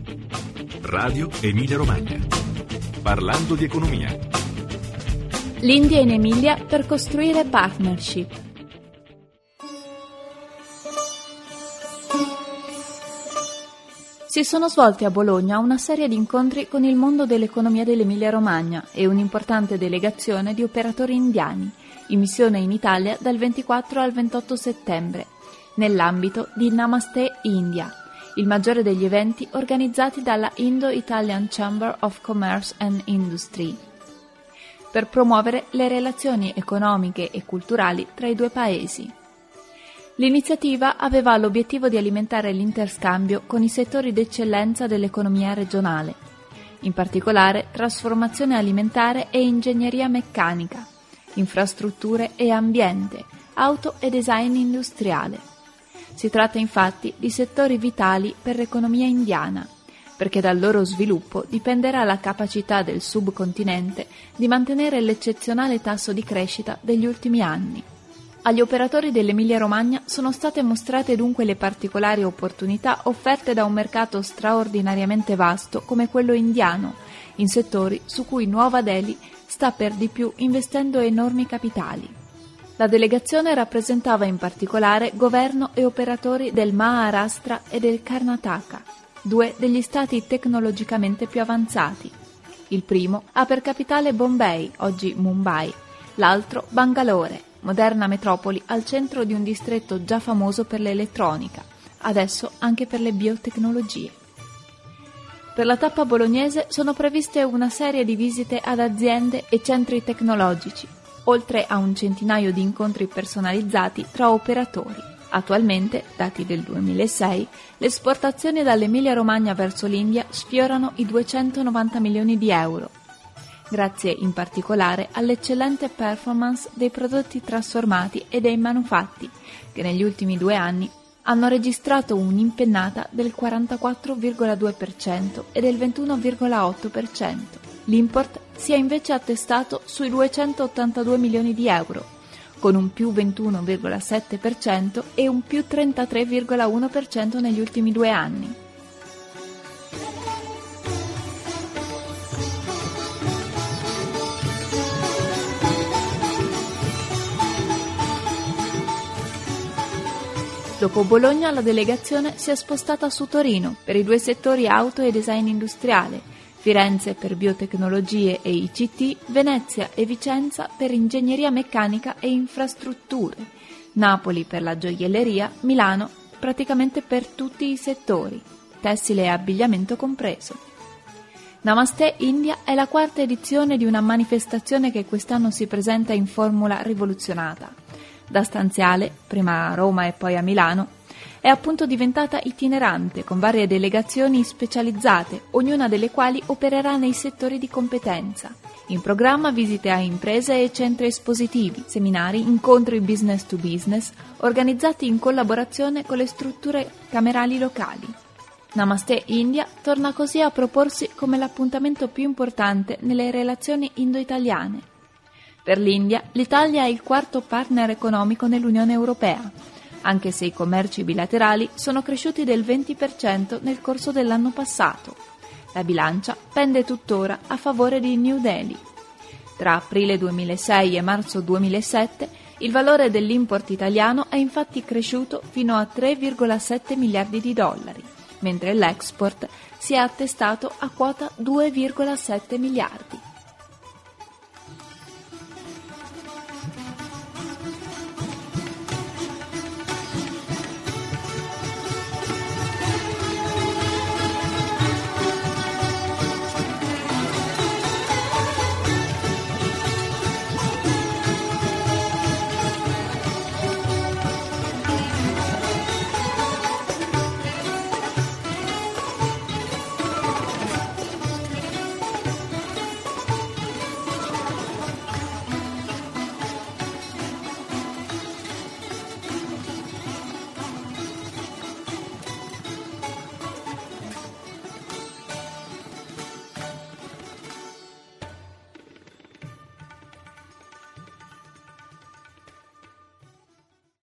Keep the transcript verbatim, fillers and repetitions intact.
Radio Emilia Romagna. Parlando di economia. L'India in Emilia per costruire partnership. Si sono svolti a Bologna una serie di incontri con il mondo dell'economia dell'Emilia-Romagna e un'importante delegazione di operatori indiani, in missione in Italia dal ventiquattro al ventotto settembre, nell'ambito di Namaste India, il maggiore degli eventi organizzati dalla Indo-Italian Chamber of Commerce and Industry, per promuovere le relazioni economiche e culturali tra i due paesi. L'iniziativa aveva l'obiettivo di alimentare l'interscambio con i settori d'eccellenza dell'economia regionale, in particolare trasformazione alimentare e ingegneria meccanica, infrastrutture e ambiente, auto e design industriale. Si tratta infatti di settori vitali per l'economia indiana, perché dal loro sviluppo dipenderà la capacità del subcontinente di mantenere l'eccezionale tasso di crescita degli ultimi anni. Agli operatori dell'Emilia-Romagna sono state mostrate dunque le particolari opportunità offerte da un mercato straordinariamente vasto come quello indiano, in settori su cui Nuova Delhi sta per di più investendo enormi capitali. La delegazione rappresentava in particolare governo e operatori del Maharashtra e del Karnataka, due degli stati tecnologicamente più avanzati. Il primo ha per capitale Bombay, oggi Mumbai, l'altro Bangalore, moderna metropoli al centro di un distretto già famoso per l'elettronica, adesso anche per le biotecnologie. Per la tappa bolognese sono previste una serie di visite ad aziende e centri tecnologici, oltre a un centinaio di incontri personalizzati tra operatori. Attualmente, dati del duemilasei, le esportazioni dall'Emilia-Romagna verso l'India sfiorano i duecentonovanta milioni di euro, grazie in particolare all'eccellente performance dei prodotti trasformati e dei manufatti, che negli ultimi due anni hanno registrato un'impennata del quarantaquattro virgola due per cento e del ventuno virgola otto per cento. L'import si è invece attestato sui duecentottantadue milioni di euro, con un più ventuno virgola sette per cento e un più trentatré virgola uno per cento negli ultimi due anni. Dopo Bologna la delegazione si è spostata su Torino per i due settori auto e design industriale, Firenze per biotecnologie e I C T, Venezia e Vicenza per ingegneria meccanica e infrastrutture, Napoli per la gioielleria, Milano praticamente per tutti i settori, tessile e abbigliamento compreso. Namaste India è la quarta edizione di una manifestazione che quest'anno si presenta in formula rivoluzionata. Da stanziale, prima a Roma e poi a Milano, è appunto diventata itinerante con varie delegazioni specializzate, ognuna delle quali opererà nei settori di competenza. In programma visite a imprese e centri espositivi, seminari, incontri business to business, organizzati in collaborazione con le strutture camerali locali. Namaste India torna così a proporsi come l'appuntamento più importante nelle relazioni indo-italiane. Per l'India, l'Italia è il quarto partner economico nell'Unione Europea, anche se i commerci bilaterali sono cresciuti del venti per cento nel corso dell'anno passato. La bilancia pende tuttora a favore di New Delhi. Tra aprile duemilasei e marzo duemilasette il valore dell'import italiano è infatti cresciuto fino a tre virgola sette miliardi di dollari, mentre l'export si è attestato a quota due virgola sette miliardi.